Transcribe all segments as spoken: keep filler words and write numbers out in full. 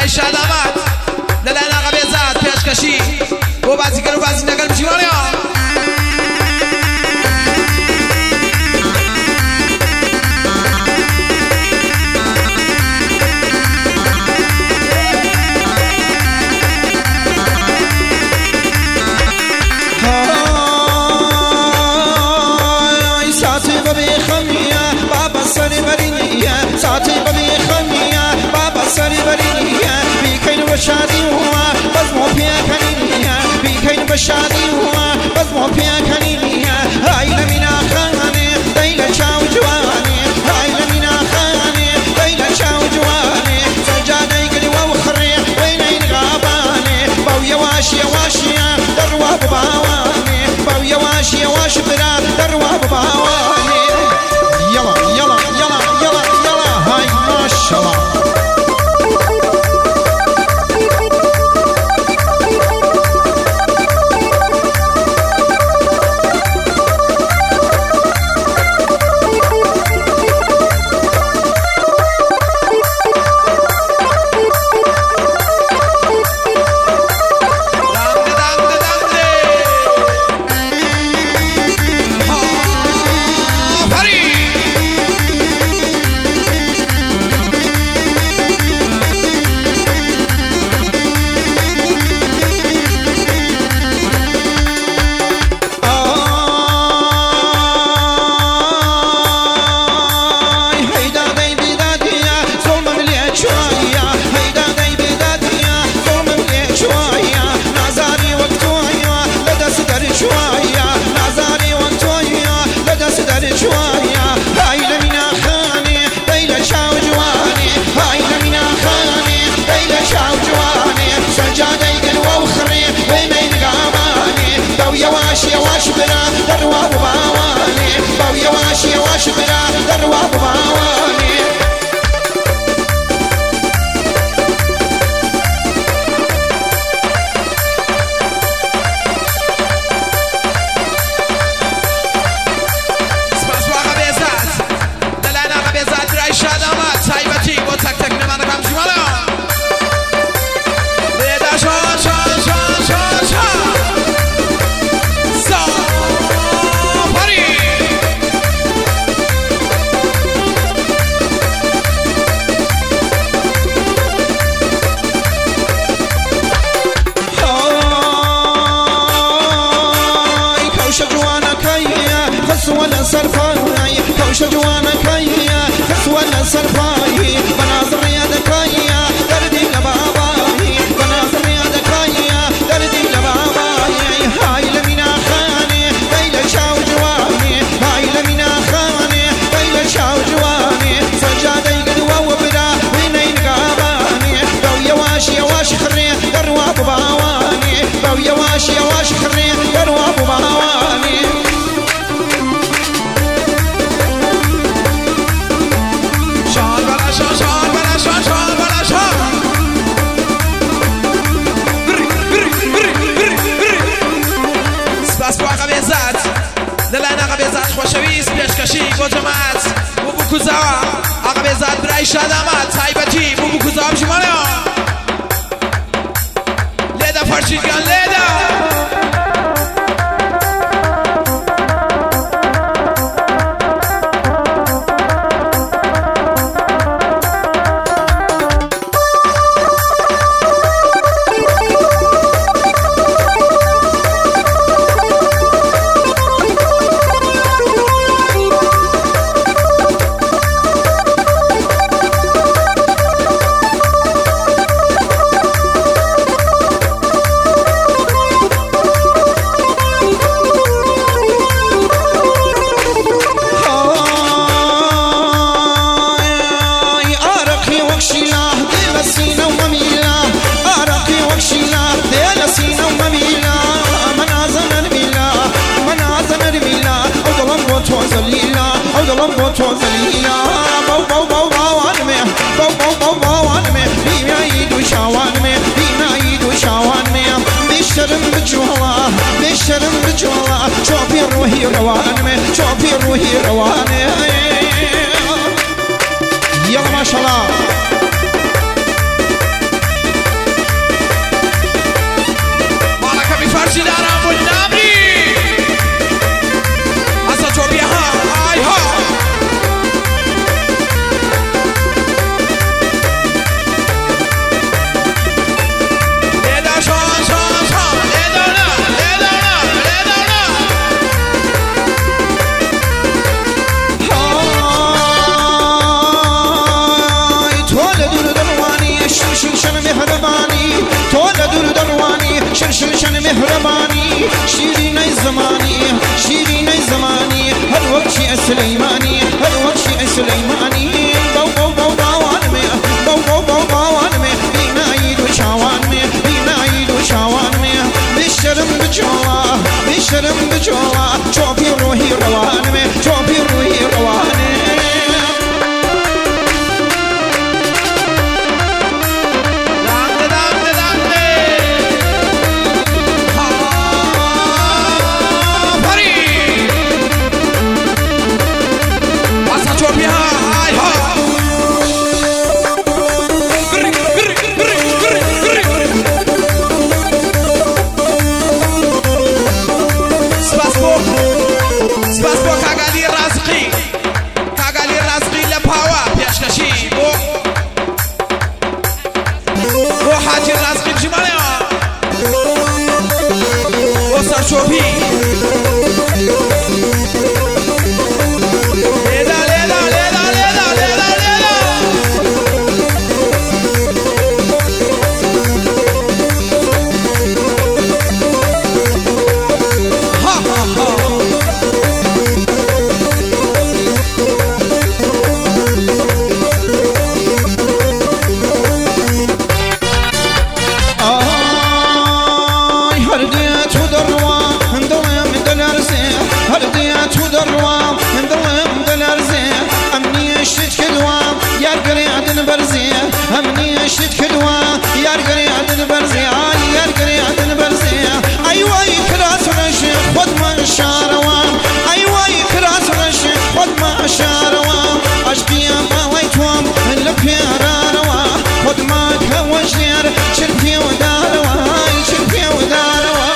برای شاد آمد دلائل آقا بهزاد پیشکشی و بازیگر و بازیگر بچیوانیا شادی هوا بس مو پیا کنیه بیکین بشادی هوا بس مو پیا کنیه های لمینا خانه دیل چاو جوانه های لمینا خانه دیل چاو جوانه سجاده گلی و خری وین این غابانه باو یواش یواش دروا بباوانه باو یواش یواش برا دروا بباوانه یلا یلا یلا یلا یلا های ماشاءالله سرفاي كوش جوانا كايا خسوانا سرفاي بناظر يا كايا دردي لباباي بناظر يا كايا دردي لباباي هاي لمينا خاني ليلى شاو جواني هاي لمينا خاني ليلى شاو جواني سجادي قدوة وبدا وينين قاباني باو يواش يواش خري دروا بباواني باو يواش يواش خري دروا بباواني خوشویست پیشکشی با جماعت بوبو کوزاوا آقا بهزاد برای شاد آمد تایبتی بوبو کوزاوا بشمانه لیدا فرشیدگان لیدا شرم بجوالا شوفي روحي رواني شوفي روحي رواني يلا ما شاء الله نقشی دارم بود نبری اصلا تو بیا ها آی ها لیدا شان شان شان لیدا نه لیدا نه لیدا نه های تو لدور دروانی شرشل شن مهربانی تو لدور دروانی شرشل شن مهربانی شیرین زمانی شیرین زمانی هر وقت شیء سلیمانی هر وقت شیء سلیمانی باو باو باو باوان می باو باو باو باوان می بینایی دو چاوان می بینایی دو چاوان می بیشترم بجوا بیشترم بجوا چوبی روحی روان می چوبی روحی روان شوفي ليلا ليلا ليلا ليلا ليلا ليلا ها ها ها امني شد كدوا يار قريعد برزي يار قريعد برزي ايوا يكراس رشيخ خد ما شاروا ايوا يكراس رشيخ خد ما شاروا اشقي ما ويتوم البيراروا خد ما كوجير شرفي وداروا شرفي وداروا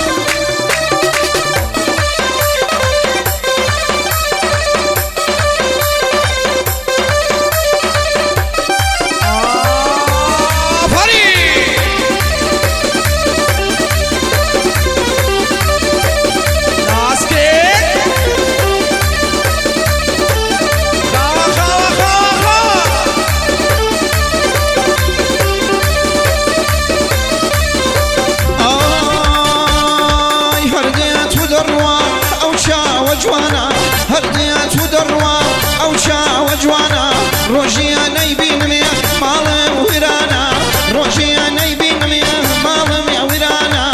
جوانا هرديات ودروا او شا وجوانا روجيا نيبين ميا مالم ويرانا روجيا نيبين ميا مالم يا ويرانا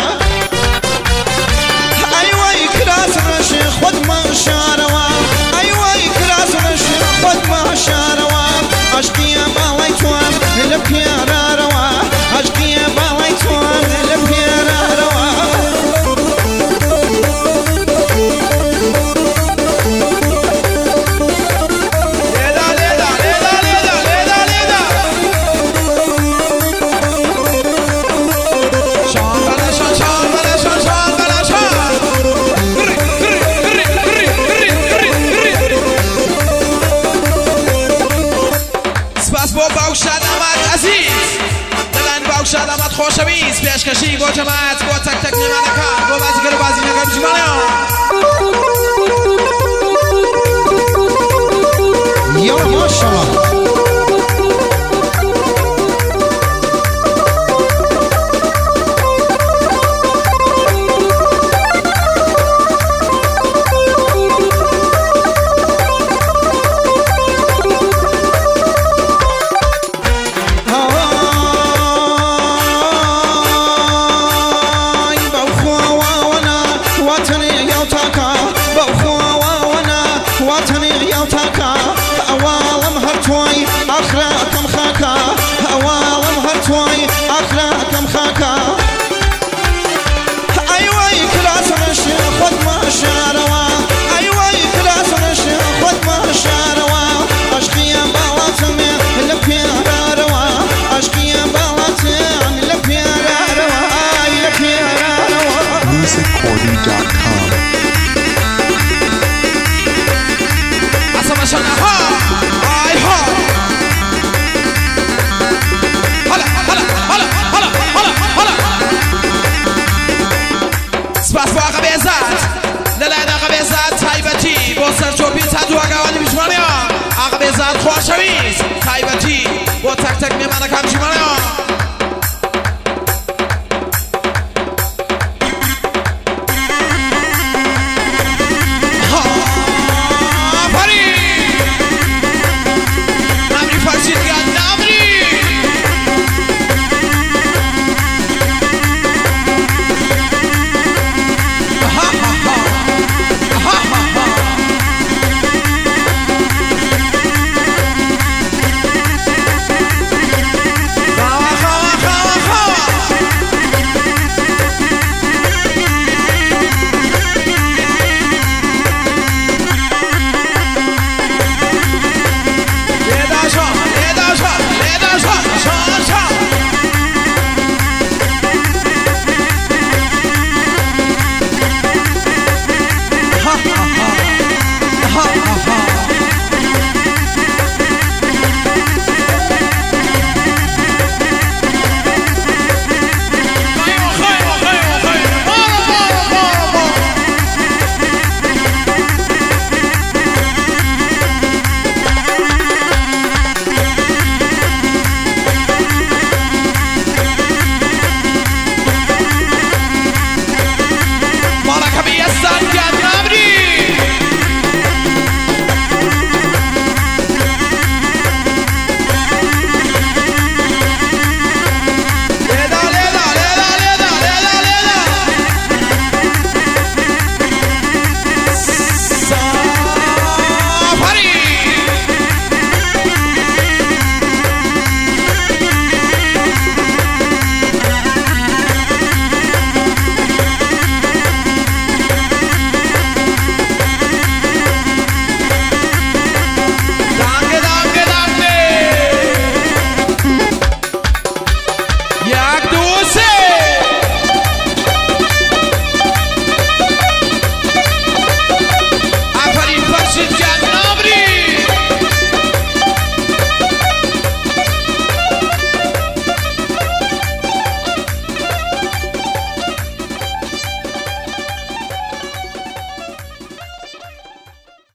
ايوا يكراس رشيخ خد ما شاروا ايوا يكراس رشيخ خد ما شاروا اشقيا باويتوام لبيراروا اشقيا باويتوام لبيراروا شادامت خوشویز پیشکشی با جماعت با تک تک نمانکان با بازیگر و بازی نگم جمالیان یا ماشاءالله سرچوبی صد و اگوانی بجمانیا عقب زد خوشویز تایبتی با تک تک میمانه کم جمانیا